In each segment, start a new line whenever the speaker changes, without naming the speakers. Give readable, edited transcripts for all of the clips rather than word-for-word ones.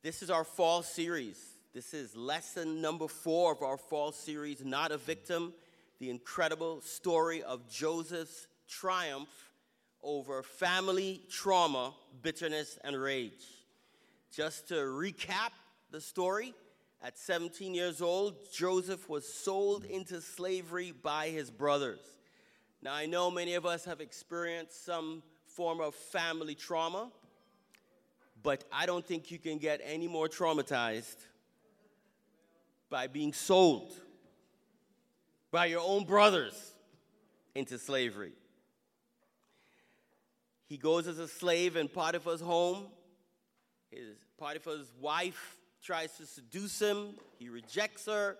This is our fall series. This is lesson number 4 of our fall series, Not a Victim, the incredible story of Joseph's triumph over family trauma, bitterness, and rage. Just to recap the story, at 17 years old, Joseph was sold into slavery by his brothers. Now, I know many of us have experienced some form of family trauma, but I don't think you can get any more traumatized by being sold by your own brothers into slavery. He goes as a slave in Potiphar's home. Potiphar's wife tries to seduce him. He rejects her.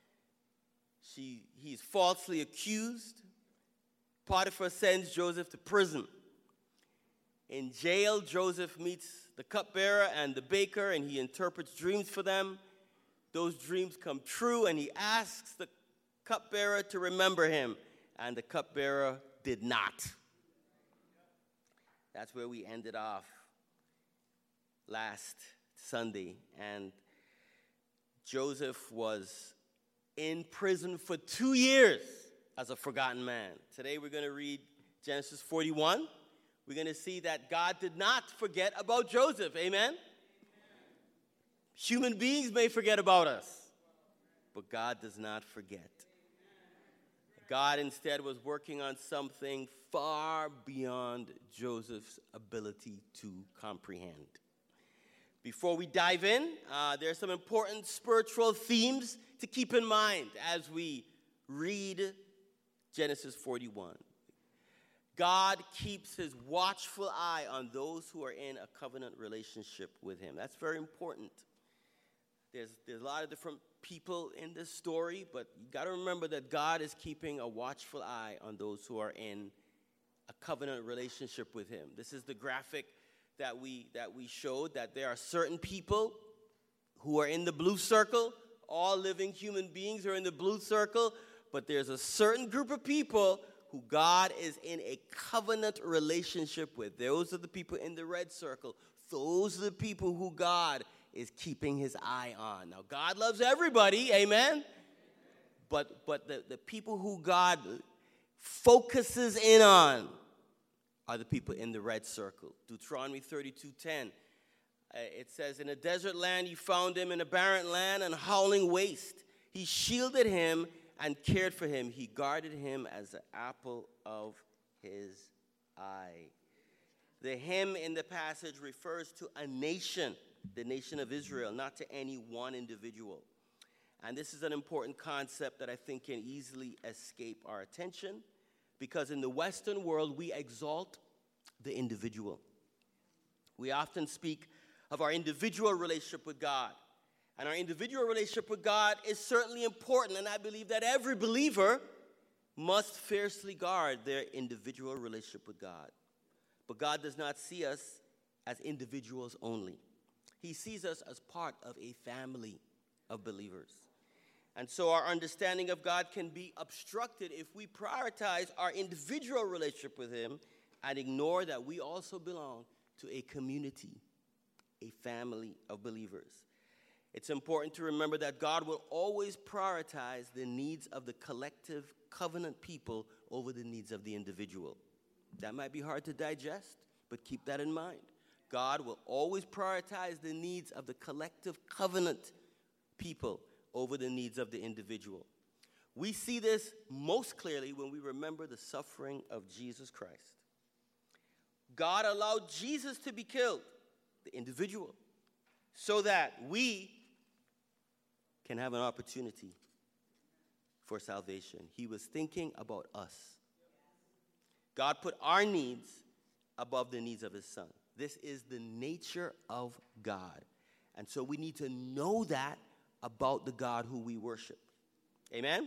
He's falsely accused. Potiphar sends Joseph to prison. In jail, Joseph meets the cupbearer and the baker, and he interprets dreams for them. Those dreams come true, and he asks the cupbearer to remember him, and the cupbearer did not. That's where we ended off last Sunday, and Joseph was in prison for 2 years as a forgotten man. Today we're going to read Genesis 41. We're going to see that God did not forget about Joseph. Amen? Human beings may forget about us, but God does not forget. God instead was working on something far beyond Joseph's ability to comprehend. Before we dive in, there are some important spiritual themes to keep in mind as we read Genesis 41. God keeps his watchful eye on those who are in a covenant relationship with him. That's very important. There's a lot of different people in this story, but you got to remember that God is keeping a watchful eye on those who are in a covenant relationship with him. This is the graphic that we showed, that there are certain people who are in the blue circle. All living human beings are in the blue circle, but there's a certain group of people who God is in a covenant relationship with. Those are the people in the red circle. Those are the people who God is keeping his eye on. Now, God loves everybody, amen? But the people who God focuses in on are the people in the red circle. Deuteronomy 32:10. It says, in a desert land you found him, in a barren land and howling waste. He shielded him and cared for him. He guarded him as the apple of his eye. The him in the passage refers to a nation, the nation of Israel, not to any one individual. And this is an important concept that I think can easily escape our attention, because in the Western world, we exalt the individual. We often speak of our individual relationship with God. And our individual relationship with God is certainly important, and I believe that every believer must fiercely guard their individual relationship with God. But God does not see us as individuals only. He sees us as part of a family of believers. And so our understanding of God can be obstructed if we prioritize our individual relationship with him and ignore that we also belong to a community, a family of believers. It's important to remember that God will always prioritize the needs of the collective covenant people over the needs of the individual. That might be hard to digest, but keep that in mind. God will always prioritize the needs of the collective covenant people over the needs of the individual. We see this most clearly when we remember the suffering of Jesus Christ. God allowed Jesus to be killed, the individual, so that we can have an opportunity for salvation. He was thinking about us. God put our needs above the needs of his son. This is the nature of God. And so we need to know that about the God who we worship. Amen?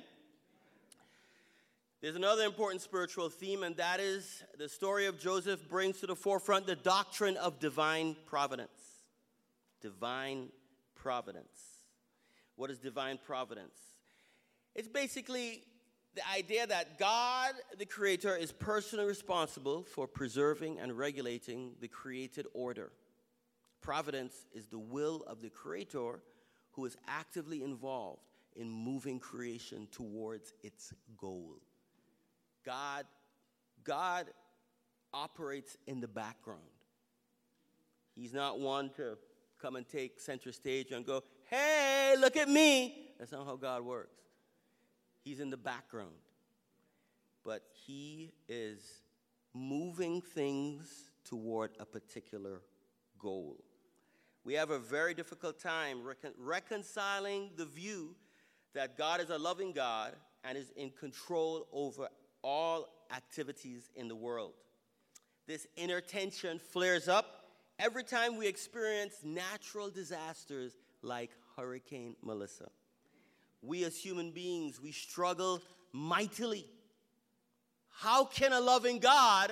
There's another important spiritual theme, and that is the story of Joseph brings to the forefront the doctrine of divine providence. Divine providence. What is divine providence? It's basically the idea that God, the Creator, is personally responsible for preserving and regulating the created order. Providence is the will of the Creator who is actively involved in moving creation towards its goal. God operates in the background. He's not one to come and take center stage and go, hey, look at me. That's not how God works. He's in the background. But he is moving things toward a particular goal. We have a very difficult time reconciling the view that God is a loving God and is in control over all activities in the world. This inner tension flares up every time we experience natural disasters like Hurricane Melissa. We as human beings, we struggle mightily. How can a loving God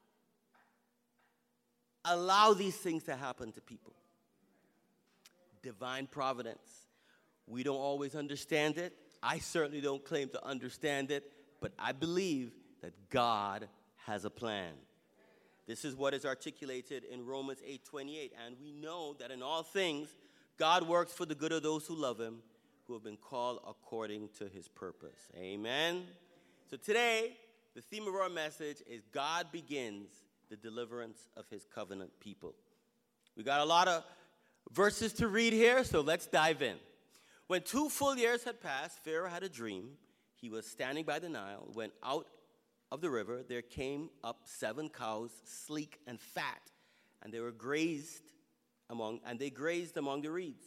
allow these things to happen to people? Divine providence. We don't always understand it. I certainly don't claim to understand it, but I believe that God has a plan. This is what is articulated in Romans 8:28, and we know that in all things, God works for the good of those who love him, who have been called according to his purpose. Amen? So today, the theme of our message is God begins the deliverance of his covenant people. We got a lot of verses to read here, so let's dive in. When 2 full years had passed, Pharaoh had a dream. He was standing by the Nile when out of the river there came up 7 cows, sleek and fat, and they grazed among the reeds.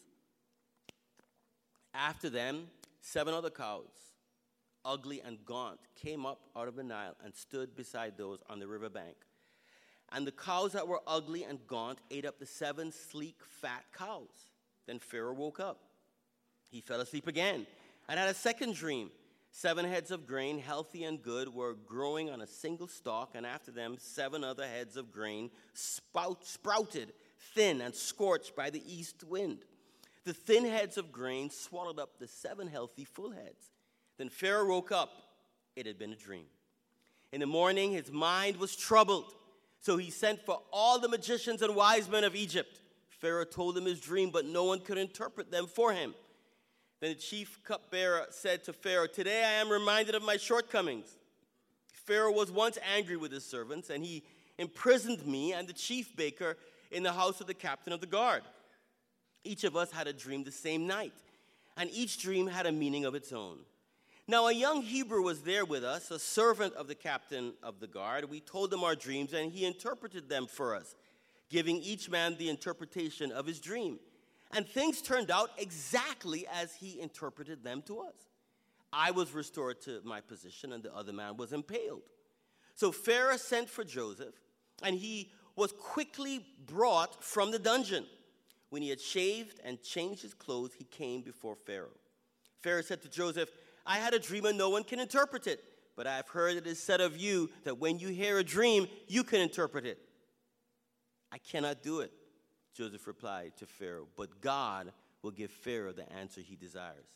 After them, 7 other cows, ugly and gaunt, came up out of the Nile and stood beside those on the riverbank. And the cows that were ugly and gaunt ate up the 7 sleek, fat cows. Then Pharaoh woke up. He fell asleep again and had a second dream. 7 heads of grain, healthy and good, were growing on a single stalk, and after them 7 other heads of grain sprouted, thin and scorched by the east wind. The thin heads of grain swallowed up the 7 healthy full heads. Then Pharaoh woke up. It had been a dream. In the morning, his mind was troubled, so he sent for all the magicians and wise men of Egypt. Pharaoh told them his dream, but no one could interpret them for him. Then the chief cupbearer said to Pharaoh, "Today I am reminded of my shortcomings. Pharaoh was once angry with his servants, and he imprisoned me and the chief baker in the house of the captain of the guard. Each of us had a dream the same night, and each dream had a meaning of its own. Now a young Hebrew was there with us, a servant of the captain of the guard. We told him our dreams, and he interpreted them for us, giving each man the interpretation of his dream. And things turned out exactly as he interpreted them to us. I was restored to my position, and the other man was impaled. So Pharaoh sent for Joseph, and he was quickly brought from the dungeon. When he had shaved and changed his clothes, he came before Pharaoh. Pharaoh said to Joseph, "I had a dream and no one can interpret it, but I have heard it is said of you that when you hear a dream, you can interpret it." "I cannot do it," Joseph replied to Pharaoh, "but God will give Pharaoh the answer he desires."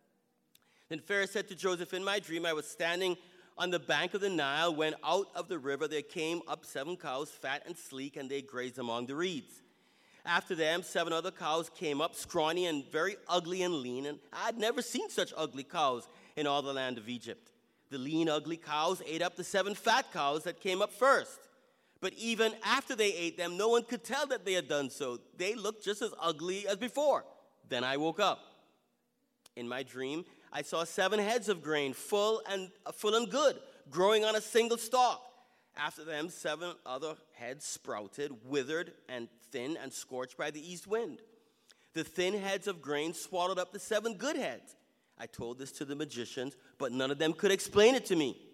Then Pharaoh said to Joseph, "In my dream I was standing on the bank of the Nile when out of the river there came up 7 cows, fat and sleek, and they grazed among the reeds. After them 7 other cows came up, scrawny and very ugly and lean, and I had never seen such ugly cows in all the land of Egypt. The lean, ugly cows ate up the 7 fat cows that came up first. But even after they ate them, no one could tell that they had done so. They looked just as ugly as before. Then I woke up. In my dream, I saw 7 heads of grain, full and good, growing on a single stalk. After them, 7 other heads sprouted, withered and thin and scorched by the east wind. The thin heads of grain swallowed up the 7 good heads. I told this to the magicians, but none of them could explain it to me."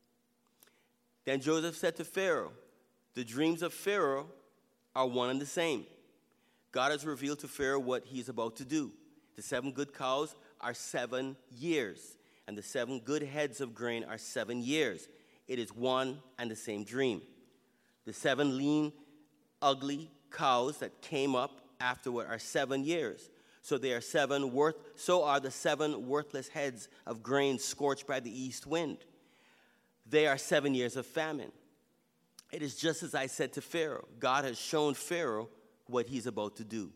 Then Joseph said to Pharaoh, "The dreams of Pharaoh are one and the same. God has revealed to Pharaoh what he is about to do. The 7 good cows are 7 years, and the 7 good heads of grain are 7 years. It is one and the same dream. The 7 lean, ugly cows that came up afterward are 7 years. So are the 7 worthless heads of grain scorched by the east wind. They are 7 years of famine. It is just as I said to Pharaoh. God has shown Pharaoh what he's about to do.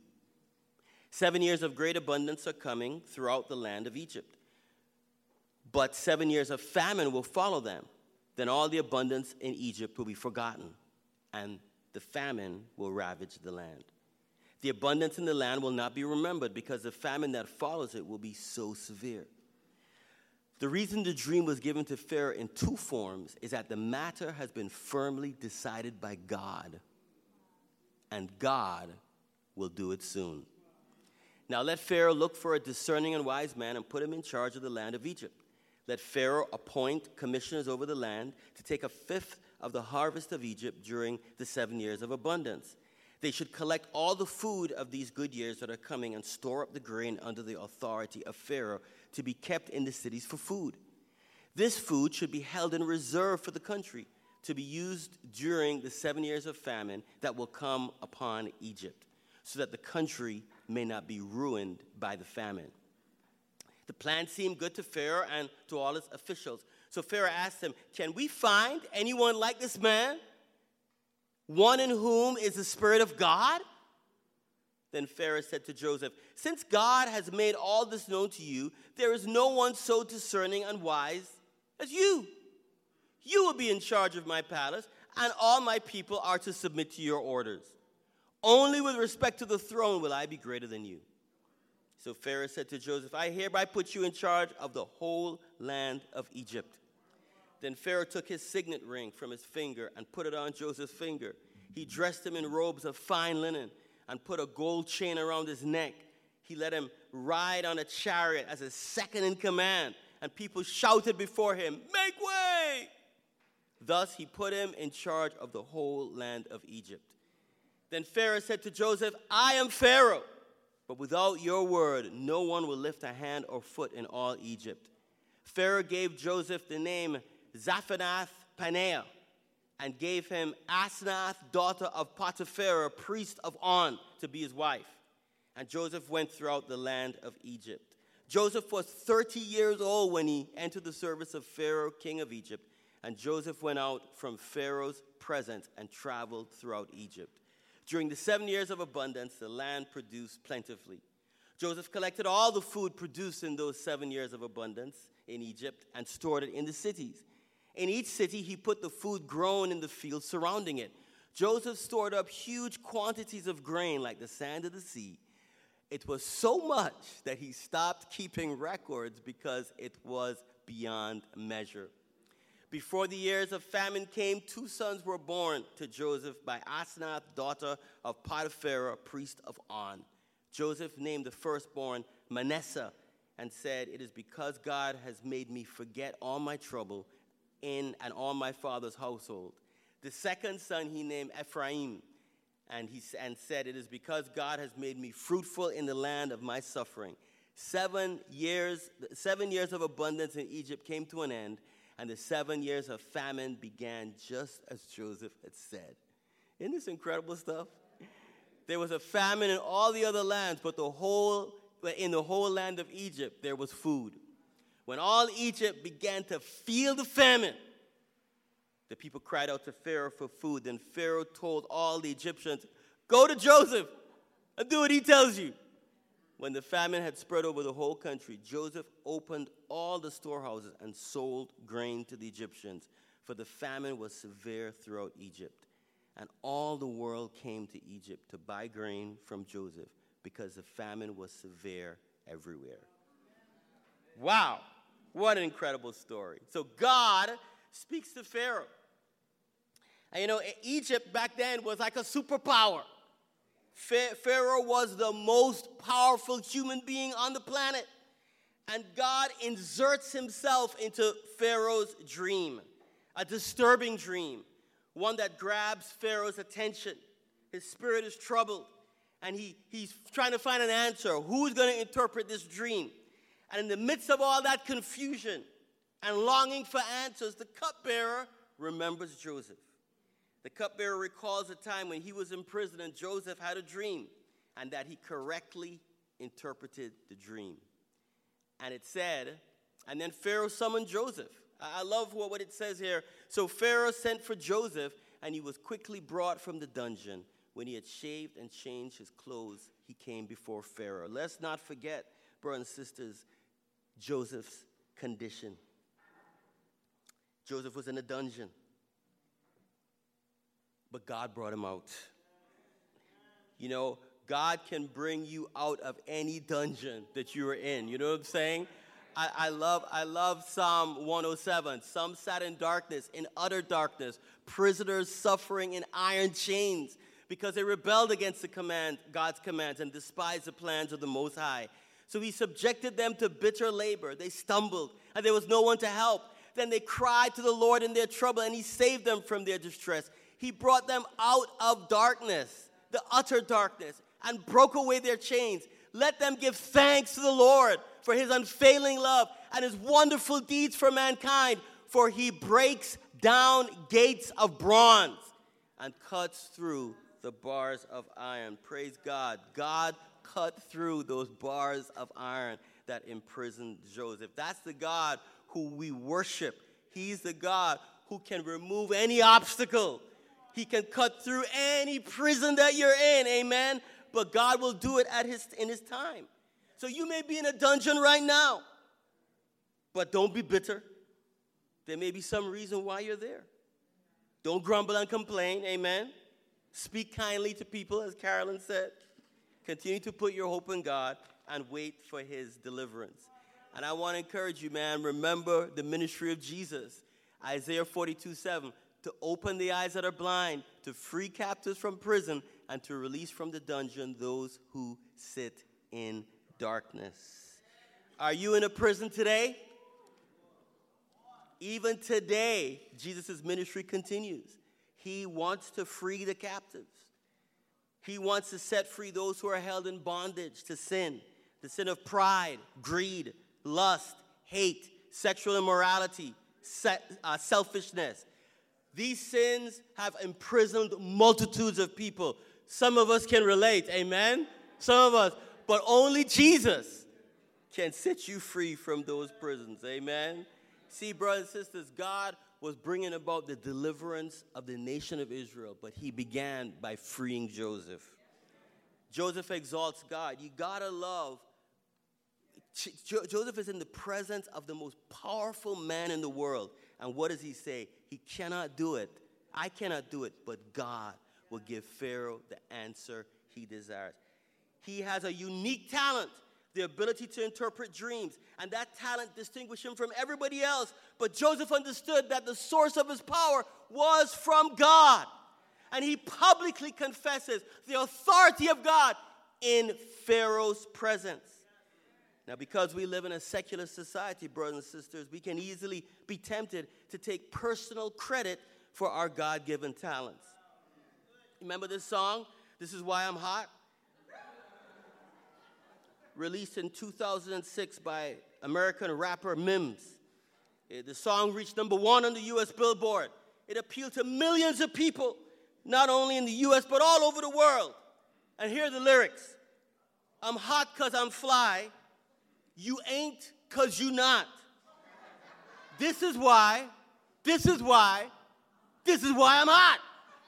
7 years of great abundance are coming throughout the land of Egypt. But 7 years of famine will follow them. Then all the abundance in Egypt will be forgotten, and the famine will ravage the land. The abundance in the land will not be remembered because the famine that follows it will be so severe. The reason the dream was given to Pharaoh in two forms is that the matter has been firmly decided by God, and God will do it soon. Now let Pharaoh look for a discerning and wise man and put him in charge of the land of Egypt. Let Pharaoh appoint commissioners over the land to take a fifth of the harvest of Egypt during the 7 years of abundance. They should collect all the food of these good years that are coming and store up the grain under the authority of Pharaoh to be kept in the cities for food. This food should be held in reserve for the country to be used during the 7 years of famine that will come upon Egypt, so that the country may not be ruined by the famine. The plan seemed good to Pharaoh and to all his officials. So Pharaoh asked him, "Can we find anyone like this man? One in whom is the Spirit of God?" Then Pharaoh said to Joseph, "Since God has made all this known to you, there is no one so discerning and wise as you. You will be in charge of my palace, and all my people are to submit to your orders. Only with respect to the throne will I be greater than you." So Pharaoh said to Joseph, "I hereby put you in charge of the whole land of Egypt." Then Pharaoh took his signet ring from his finger and put it on Joseph's finger. He dressed him in robes of fine linen and put a gold chain around his neck. He let him ride on a chariot as his second in command, and people shouted before him, "Make way!" Thus he put him in charge of the whole land of Egypt. Then Pharaoh said to Joseph, "I am Pharaoh, but without your word, no one will lift a hand or foot in all Egypt." Pharaoh gave Joseph the name Zaphenath-Paneah and gave him Asenath, daughter of Potiphar, priest of On, to be his wife. And Joseph went throughout the land of Egypt. Joseph was 30 years old when he entered the service of Pharaoh, king of Egypt. And Joseph went out from Pharaoh's presence and traveled throughout Egypt. During the 7 years of abundance, the land produced plentifully. Joseph collected all the food produced in those 7 years of abundance in Egypt and stored it in the cities. In each city, he put the food grown in the fields surrounding it. Joseph stored up huge quantities of grain like the sand of the sea. It was so much that he stopped keeping records because it was beyond measure. Before the years of famine came, 2 sons were born to Joseph by Asenath, daughter of Potiphar, priest of On. Joseph named the firstborn Manasseh and said, "It is because God has made me forget all my trouble in and all my father's household." The second son he named Ephraim, and said, "It is because God has made me fruitful in the land of my suffering." 7 years of abundance in Egypt came to an end, and the 7 years of famine began just as Joseph had said. Isn't this incredible stuff? There was a famine in all the other lands, but in the whole land of Egypt, there was food. When all Egypt began to feel the famine, the people cried out to Pharaoh for food. Then Pharaoh told all the Egyptians, "Go to Joseph and do what he tells you." When the famine had spread over the whole country, Joseph opened all the storehouses and sold grain to the Egyptians, for the famine was severe throughout Egypt. And all the world came to Egypt to buy grain from Joseph because the famine was severe everywhere. Wow, what an incredible story. So God speaks to Pharaoh. And Egypt back then was like a superpower. Pharaoh was the most powerful human being on the planet. And God inserts himself into Pharaoh's dream, a disturbing dream, one that grabs Pharaoh's attention. His spirit is troubled, and he's trying to find an answer. Who's going to interpret this dream? And in the midst of all that confusion and longing for answers, the cupbearer remembers Joseph. The cupbearer recalls a time when he was in prison and Joseph had a dream, and that he correctly interpreted the dream. And it said, and then Pharaoh summoned Joseph. I love what it says here. So Pharaoh sent for Joseph, and he was quickly brought from the dungeon When he had shaved and changed his clothes, he came before Pharaoh. Let's not forget, brothers and sisters, Joseph's condition. Joseph was in a dungeon, but God brought him out. You know, God can bring you out of any dungeon that you are in. You know what I'm saying? I love Psalm 107. Some sat in darkness, in utter darkness, prisoners suffering in iron chains because they rebelled against God's commands and despised the plans of the Most High. So he subjected them to bitter labor. They stumbled, and there was no one to help. Then they cried to the Lord in their trouble, and he saved them from their distress. He brought them out of darkness, the utter darkness, and broke away their chains. Let them give thanks to the Lord for his unfailing love and his wonderful deeds for mankind, for he breaks down gates of bronze and cuts through the bars of iron. Praise God. God cut through those bars of iron that imprisoned Joseph. That's the God who we worship. He's the God who can remove any obstacle. He can cut through any prison that you're in, amen? But God will do it in his time. So you may be in a dungeon right now, but don't be bitter. There may be some reason why you're there. Don't grumble and complain, amen? Speak kindly to people, as Carolyn said. Continue to put your hope in God and wait for his deliverance. And I want to encourage you, man, remember the ministry of Jesus. Isaiah 42:7, to open the eyes that are blind, to free captives from prison, and to release from the dungeon those who sit in darkness. Are you in a prison today? Even today, Jesus' ministry continues. He wants to free the captives. He wants to set free those who are held in bondage to sin, the sin of pride, greed, lust, hate, sexual immorality, selfishness. These sins have imprisoned multitudes of people. Some of us can relate, amen? Some of us. But only Jesus can set you free from those prisons, amen? See, brothers and sisters, God was bringing about the deliverance of the nation of Israel, but he began by freeing Joseph. Joseph exalts God. You gotta love. Joseph is in the presence of the most powerful man in the world. And what does he say? He cannot do it. I cannot do it, but God will give Pharaoh the answer he desires. He has a unique talent, the ability to interpret dreams. And that talent distinguished him from everybody else. But Joseph understood that the source of his power was from God. And he publicly confesses the authority of God in Pharaoh's presence. Now, because we live in a secular society, brothers and sisters, we can easily be tempted to take personal credit for our God-given talents. Remember this song, This Is Why I'm Hot? Released in 2006 by American rapper Mims. The song reached #1 on the U.S. Billboard. It appealed to millions of people, not only in the U.S., but all over the world. And here are the lyrics. I'm hot because I'm fly. You ain't because you not. This is why I'm hot.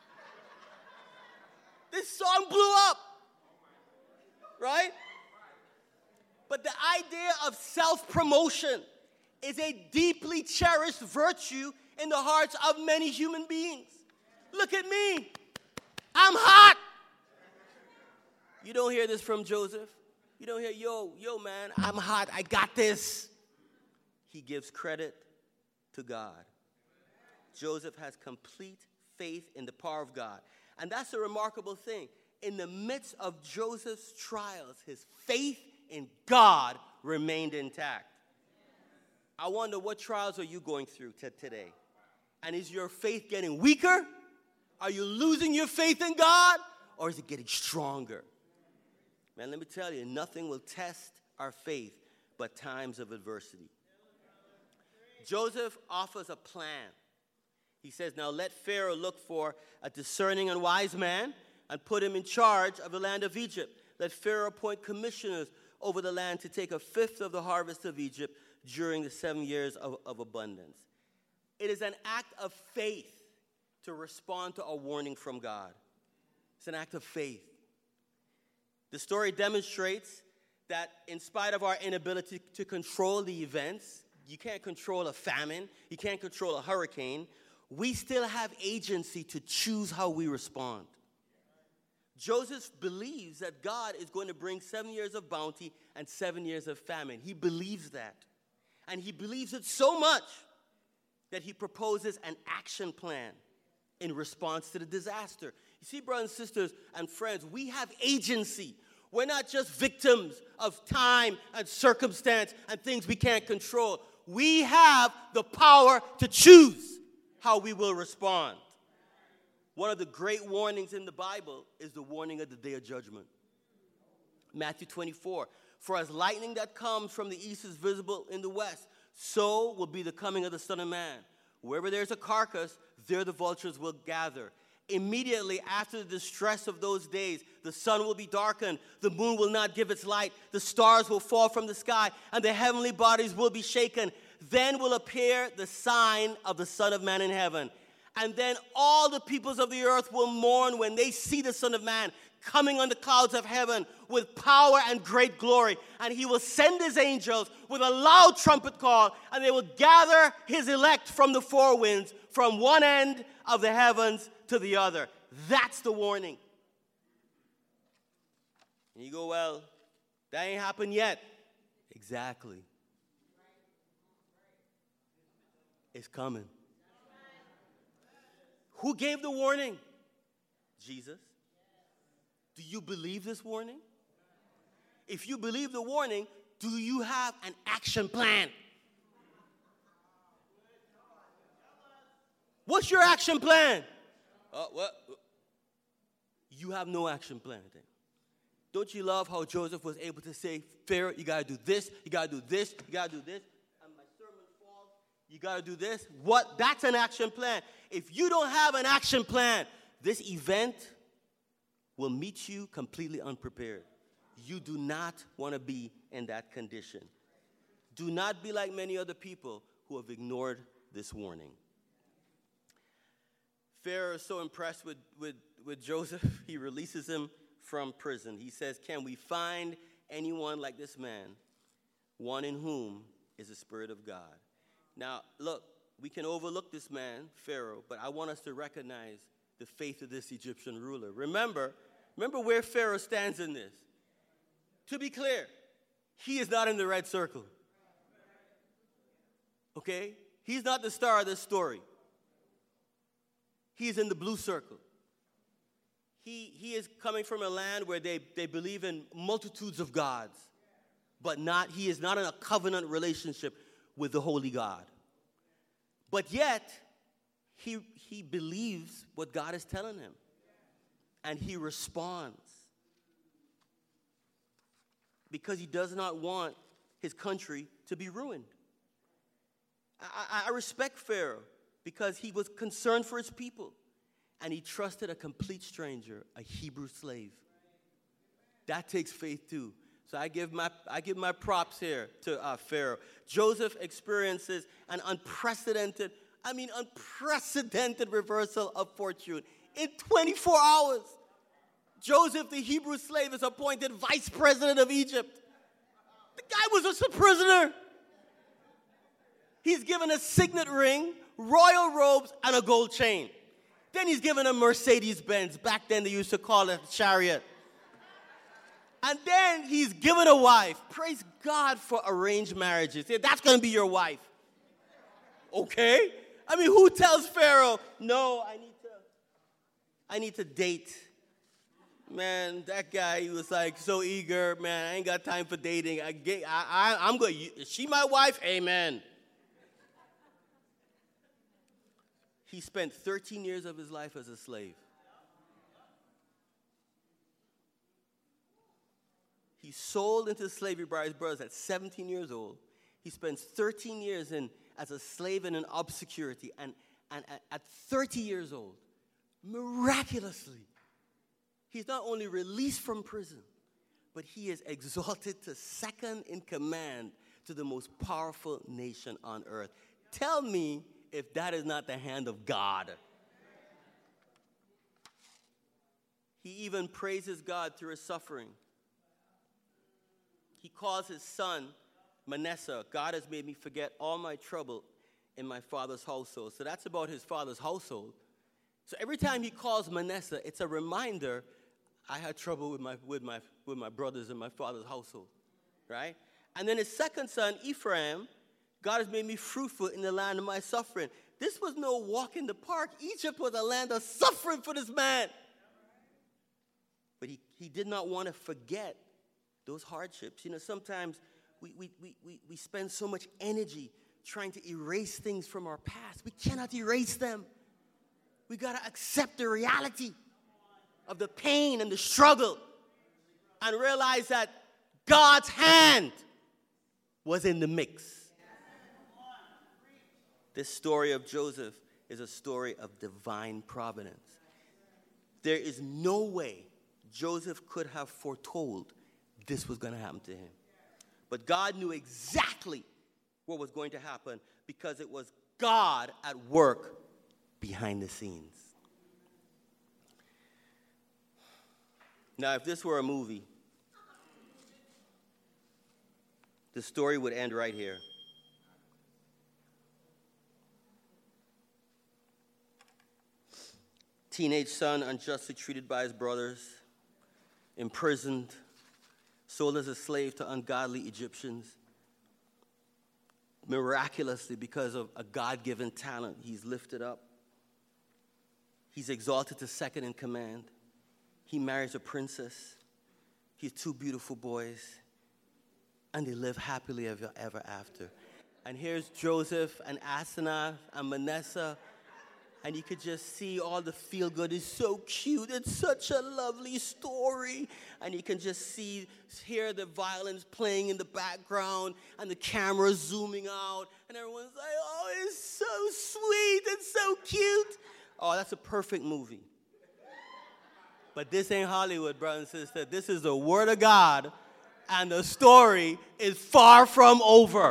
This song blew up, right? But the idea of self-promotion is a deeply cherished virtue in the hearts of many human beings. Look at me. I'm hot. You don't hear this from Joseph. You don't hear, yo, man, I'm hot. I got this. He gives credit to God. Joseph has complete faith in the power of God. And that's a remarkable thing. In the midst of Joseph's trials, his faith in God remained intact. I wonder, what trials are you going through today? And is your faith getting weaker? Are you losing your faith in God? Or is it getting stronger? Man, let me tell you, nothing will test our faith but times of adversity. Joseph offers a plan. He says, now let Pharaoh look for a discerning and wise man and put him in charge of the land of Egypt. Let Pharaoh appoint commissioners over the land to take 1/5 of the harvest of Egypt during the 7 years of abundance. It is an act of faith to respond to a warning from God. It's an act of faith. The story demonstrates that in spite of our inability to control the events, you can't control a famine, you can't control a hurricane, we still have agency to choose how we respond. Joseph believes that God is going to bring 7 years of bounty and 7 years of famine. He believes that. And he believes it so much that he proposes an action plan in response to the disaster. You see, brothers and sisters and friends, we have agency. We're not just victims of time and circumstance and things we can't control. We have the power to choose how we will respond. One of the great warnings in the Bible is the warning of the day of judgment. Matthew 24, for as lightning that comes from the east is visible in the west, so will be the coming of the Son of Man. Wherever there's a carcass, there the vultures will gather. Immediately after the distress of those days, the sun will be darkened, the moon will not give its light, the stars will fall from the sky, and the heavenly bodies will be shaken. Then will appear the sign of the Son of Man in heaven. And then all the peoples of the earth will mourn when they see the Son of Man coming on the clouds of heaven with power and great glory. And he will send his angels with a loud trumpet call, and they will gather his elect from the four winds, from one end of the heavens to the other. That's the warning. And you go, well, that ain't happened yet. Exactly. It's coming. Who gave the warning? Jesus. Do you believe this warning? If you believe the warning, do you have an action plan? What's your action plan? What? You have no action plan then. Don't you love how Joseph was able to say, Pharaoh, you got to do this, you got to do this, you got to do this. And my sermon falls, you got to do this. What? That's an action plan. If you don't have an action plan, this event will meet you completely unprepared. You do not want to be in that condition. Do not be like many other people who have ignored this warning. Pharaoh is so impressed with Joseph, he releases him from prison. He says, can we find anyone like this man, one in whom is the Spirit of God? Now, look, we can overlook this man, Pharaoh, but I want us to recognize the faith of this Egyptian ruler. Remember where Pharaoh stands in this. To be clear, he is not in the red circle. Okay? He's not the star of this story. He's in the blue circle. He is coming from a land where they believe in multitudes of gods, but he is not in a covenant relationship with the holy God. But yet, he believes what God is telling him, and he responds because he does not want his country to be ruined. I respect Pharaoh because he was concerned for his people. And he trusted a complete stranger, a Hebrew slave. That takes faith too. So I give my props here to Pharaoh. Joseph experiences an unprecedented reversal of fortune. In 24 hours, Joseph, the Hebrew slave, is appointed vice president of Egypt. The guy was just a prisoner. He's given a signet ring, royal robes, and a gold chain. Then he's given a Mercedes-Benz. Back then they used to call it a chariot. And then he's given a wife. Praise God for arranged marriages. Yeah, that's going to be your wife. Okay? I mean, who tells Pharaoh, no, I need to date. Man, that guy, he was like so eager. Man, I ain't got time for dating. I'm going, is she my wife? Amen. He spent 13 years of his life as a slave. He sold into slavery by his brothers at 17 years old. He spends 13 years as a slave in an obscurity. And at 30 years old, miraculously, he's not only released from prison, but he is exalted to second in command to the most powerful nation on earth. Tell me if that is not the hand of God. He even praises God through his suffering. He calls his son Manasseh. God has made me forget all my trouble in my father's household. So that's about his father's household. So every time he calls Manasseh, it's a reminder I had trouble with my brothers in my father's household, right? And then his second son, Ephraim, God has made me fruitful in the land of my suffering. This was no walk in the park. Egypt was a land of suffering for this man. But he did not want to forget those hardships. You know, sometimes we spend so much energy trying to erase things from our past. We cannot erase them. We got to accept the reality of the pain and the struggle and realize that God's hand was in the mix. This story of Joseph is a story of divine providence. There is no way Joseph could have foretold this was going to happen to him. But God knew exactly what was going to happen because it was God at work behind the scenes. Now, if this were a movie, the story would end right here. Teenage son unjustly treated by his brothers, imprisoned, sold as a slave to ungodly Egyptians. Miraculously, because of a God-given talent, he's lifted up. He's exalted to second in command. He marries a princess. He has 2 beautiful boys. And they live happily ever after. And here's Joseph and Asenath and Manasseh. And you could just see all the feel-good. It's so cute. It's such a lovely story. And you can just hear the violins playing in the background and the camera zooming out. And everyone's like, oh, it's so sweet. It's so cute. Oh, that's a perfect movie. But this ain't Hollywood, brother and sister. This is the Word of God. And the story is far from over.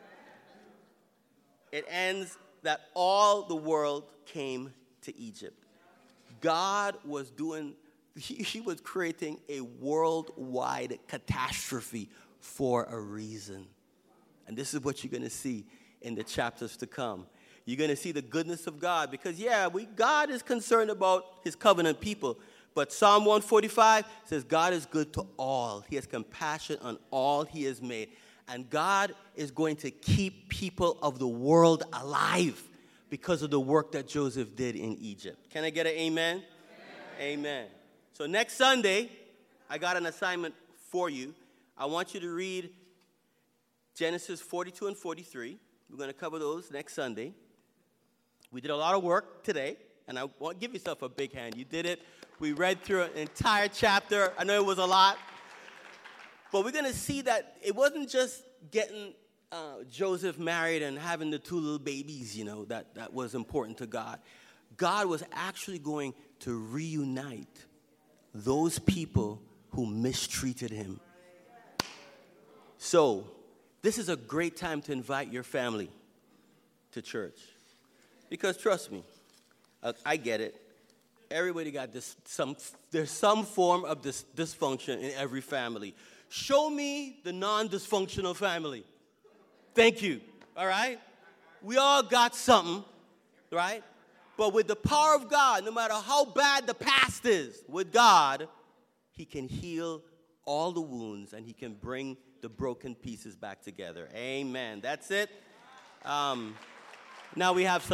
It ends that all the world came to Egypt. God was he was creating a worldwide catastrophe for a reason. And this is what you're going to see in the chapters to come. You're going to see the goodness of God because, God is concerned about his covenant people. But Psalm 145 says God is good to all. He has compassion on all he has made. And God is going to keep people of the world alive because of the work that Joseph did in Egypt. Can I get an amen? Amen. So next Sunday, I got an assignment for you. I want you to read Genesis 42 and 43. We're going to cover those next Sunday. We did a lot of work today, and I want to give yourself a big hand. You did it. We read through an entire chapter. I know it was a lot. But we're going to see that it wasn't just getting Joseph married and having the 2 little babies, that was important to God. God was actually going to reunite those people who mistreated him. So, this is a great time to invite your family to church. Because trust me, I get it. Everybody got there's some form of dysfunction in every family. Show me the non-dysfunctional family. Thank you, all right? We all got something, right? But with the power of God, no matter how bad the past is, with God, he can heal all the wounds and he can bring the broken pieces back together. Amen. That's it. Now we have some.